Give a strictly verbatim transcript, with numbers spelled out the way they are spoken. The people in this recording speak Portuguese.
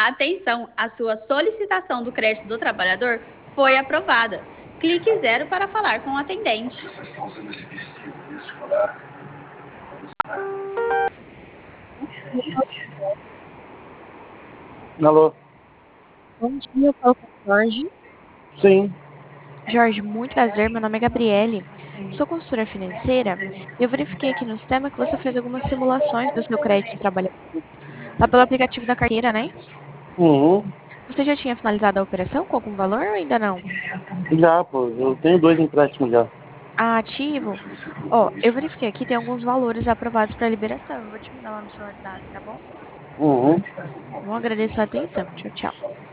Atenção, a sua solicitação do crédito do trabalhador foi aprovada. Clique zero para falar com o atendente. Alô? Bom dia, eu falo com o Jorge. Sim. Jorge, muito prazer, meu nome é Gabriele. Sou consultora financeira e eu verifiquei aqui no sistema que você fez algumas simulações do seu crédito trabalhador. Tá pelo aplicativo da carteira, né? Uhum. Você já tinha finalizado a operação com algum valor ou ainda não? Já, pô. Eu tenho dois empréstimos já. Ah, ativo? Ó, eu verifiquei aqui, tem alguns valores aprovados para liberação. Eu vou te mandar lá no seu WhatsApp, tá bom? Uhum. Bom, agradeço a atenção. Tchau, tchau.